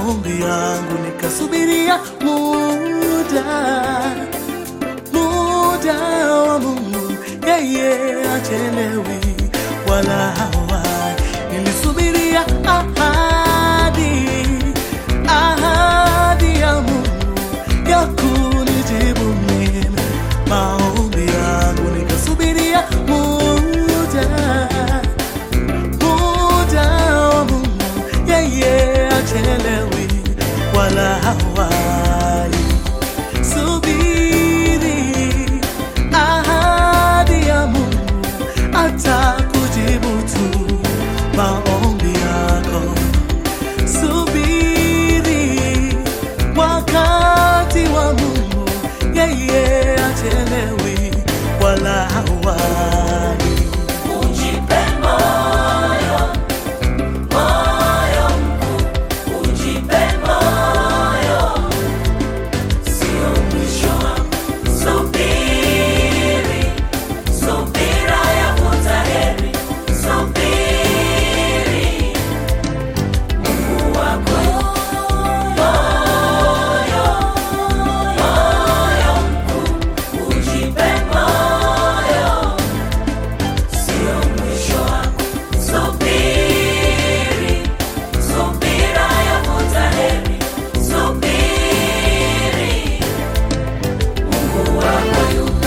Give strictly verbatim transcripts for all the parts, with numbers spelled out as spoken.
maombi yangu, nikasubiria muda, muda wa Mungu. Yeye hachelewi wala hawai. Nilisubiria ahadi, ahadi ya Mungu ya kunijibu mimi maombi yangu, nikasubiria muda, muda wa Mungu. Yeye hachelewi wala hawai. Subiri ahadi ya Mungu, atakujibu tu maombi yako. Subiri wakati wa Mungu, yeye hachelewi wala hawai. Ujipe moyo, moyo mkuu, ujipe moyo, sio mwisho wako. Subiri, subira yavuta heri. Subiri, Mungu wako yupo. Moyo, moyo mkuu, ujipe moyo, sio mwisho wako. Subiri, subira yavuta heri. Subiri, Mungu wako yupo.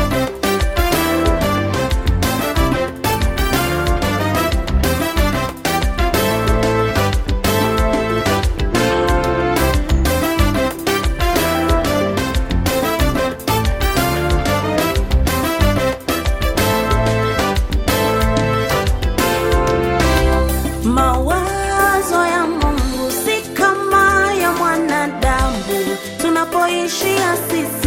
Mawazo ya Mungu si kama ya mwanadamu, tunapoishia sisi